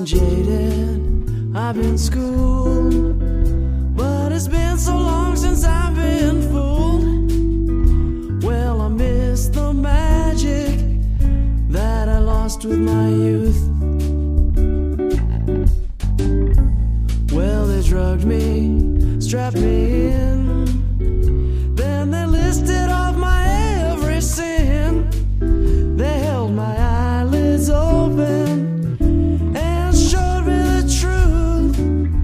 jaded, I've been schooled, but it's been so long since I've been fooled. Well, I miss the magic that I lost with my youth. Well, they drugged me, strapped me in, then they listed off my every sin. They held my eyelids open and showed me the truth.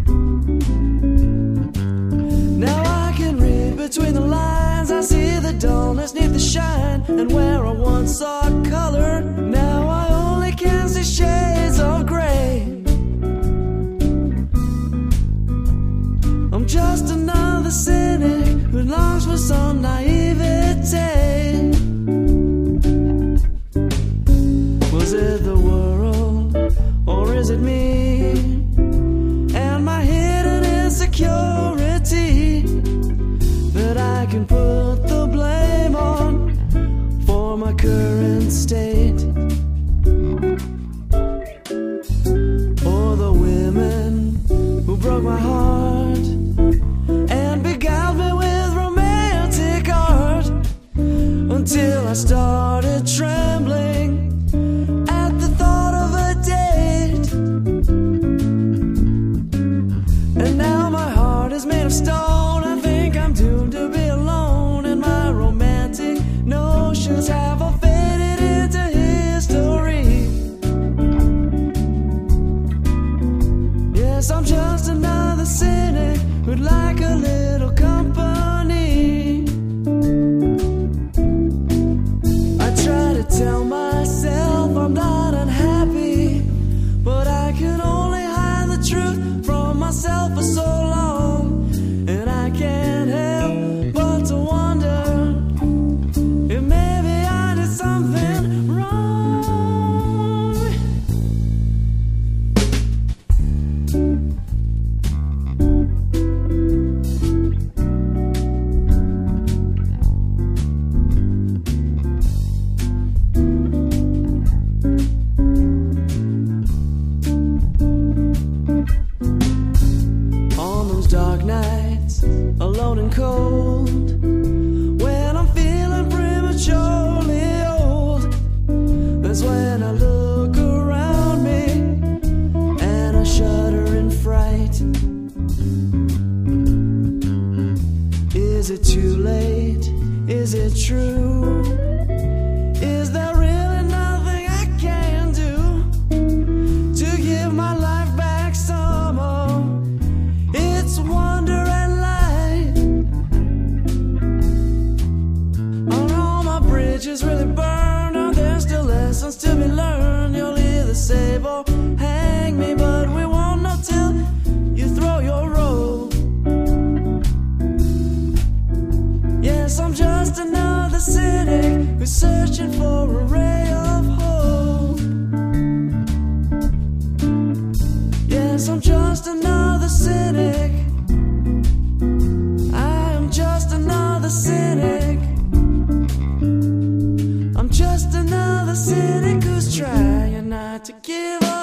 Now I can read between the lines, I see the dullness neath the shine, and where I once saw color, now I only can see shades of gray. I'm just another cynic who longs for some naivete. Was it the world, or is it me, and my hidden insecurity that I can put the blame on for my current state? Or the women who broke my heart and beguiled me with romantic art, until I started trembling at the thought of a date. And now my heart is made of stone, I think I'm doomed to be alone, and my romantic notions have all faded into history. Yes, I'm just another cynic who'd like a little company. I try to tell myself I'm not unhappy, but I can only hide the truth from myself for so long. And I can't help but to wonder if maybe I did something wrong. On those dark nights, alone and cold, when I'm feeling prematurely old, that's when I look around me and I shudder in fright. Is it too late? Is it true? Is there really nothing I can do to give my life back somehow? It's wonder and light. Are all my bridges really burned? Are there still lessons to be learned? You'll either save or hang me, but we won't know till you throw your robe. Yes, I'm just another cynic who's searching for a ray of hope. Yes, I'm just another cynic. I am just another cynic. I'm just another cynic who's trying not to give up.